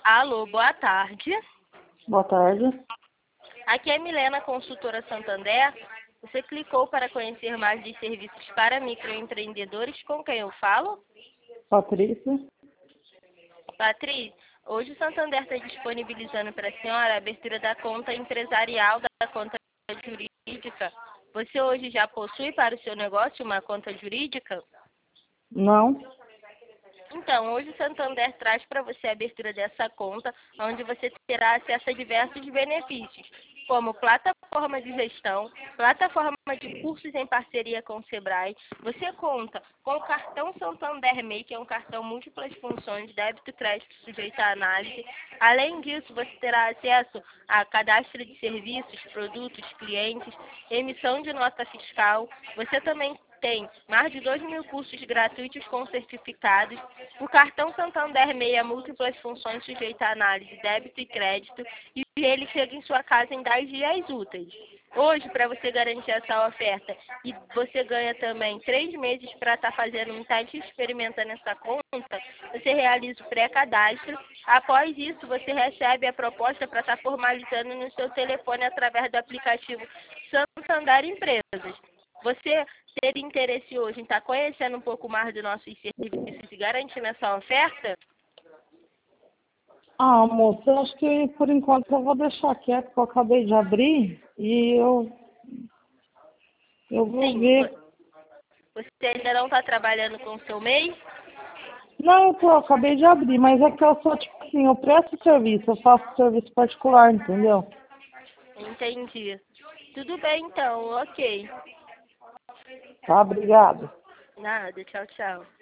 Alô, boa tarde. Boa tarde. Aqui é Milena, consultora Santander. Você clicou para conhecer mais de serviços para microempreendedores. Com quem eu falo? Patrícia. Patrícia, hoje o Santander está disponibilizando para a senhora a abertura da conta empresarial, da conta jurídica. Você hoje já possui para o seu negócio uma conta jurídica? Não. Então, hoje o Santander traz para você a abertura dessa conta, onde você terá acesso a diversos benefícios, como plataforma de gestão, plataforma de cursos em parceria com o Sebrae. Você conta com o cartão Santander MEI, que é um cartão múltiplas funções, débito e crédito sujeito à análise. Além disso, você terá acesso a cadastro de serviços, produtos, clientes, emissão de nota fiscal. Você também tem mais de 2.000 cursos gratuitos com certificados. O cartão Santander MEI múltiplas funções sujeito à análise, débito e crédito, e ele chega em sua casa em 10 dias úteis. Hoje, para você garantir essa oferta, e você ganha também 3 meses para estar fazendo um teste experimentando essa conta, você realiza o pré-cadastro. Após isso, você recebe a proposta para estar formalizando no seu telefone através do aplicativo Santander Empresas. Você ter interesse hoje em estar conhecendo um pouco mais dos nossos serviços e garantindo essa oferta? Moça, eu acho que por enquanto eu vou deixar quieto, porque eu acabei de abrir e eu vou Sim. ver. Você ainda não está trabalhando com o seu MEI? Não, eu acabei de abrir, mas é que eu sou tipo assim, eu presto serviço, eu faço serviço particular, entendeu? Entendi. Tudo bem então, ok. Tá, obrigado. Nada, tchau, tchau.